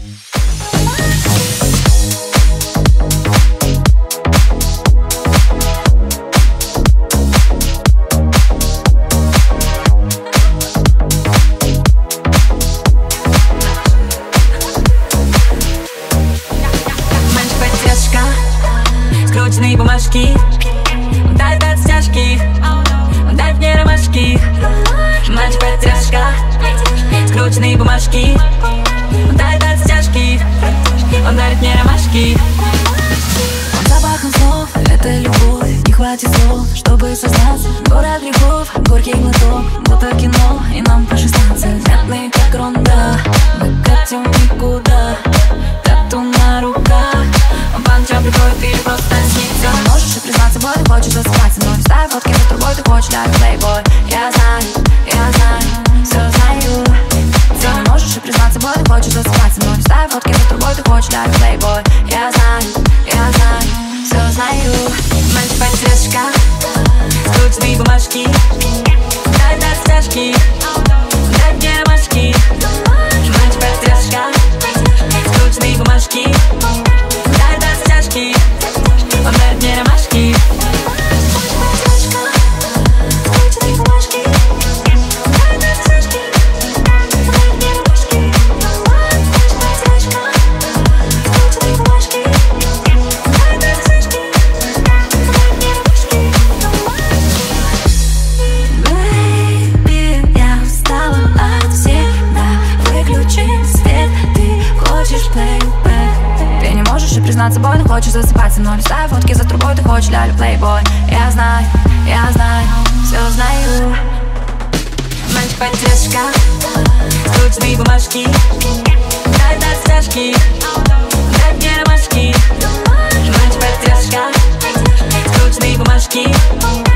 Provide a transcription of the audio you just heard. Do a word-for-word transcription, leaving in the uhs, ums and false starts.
Скрученные бумажки, дай дать стяжки, дай мне ромашки. Мальчик-потеряшка, скрученные бумажки, дай дать стяжки, он дарит мне ромашки. Он запахом слов, это любовь, не хватит слов, чтобы сознаться. Город грехов, горький глоток, будто кино, и нам по шестнадцать. Мятный как ронда, мы катим никуда, тату на руках. Он по ночам приходит или просто снится. Можешь и признаться, бой, ты хочешь засыпать со мной. Ставь фотки за трубой, ты хочешь дать плейбой. Я знаю, я знаю, все знаю. Ты можешь и признаться, бой, ты хочешь засыпать со мной. Ставь фотки за трубой, ты хочешь дать плейбой. Я знаю, я знаю, все знаю. Мальчик-потеряшка, скрученные бумажки, дай дать стяжки, дай мне ромашки. Мальчик-потеряшка, скрученные бумажки, дай дать стяжки, он дарит мне ромашки. Признаться, бой, но хочешь засыпать со мной. Ставь фотки за трубой, ты хочешь ляли плейбой. Я знаю, я знаю, все знаю. Мальчик-потеряшка, скрученные бумажки, дай дать стяжки, дай мне ромашки. Мальчик-потеряшка, скрученные бумажки,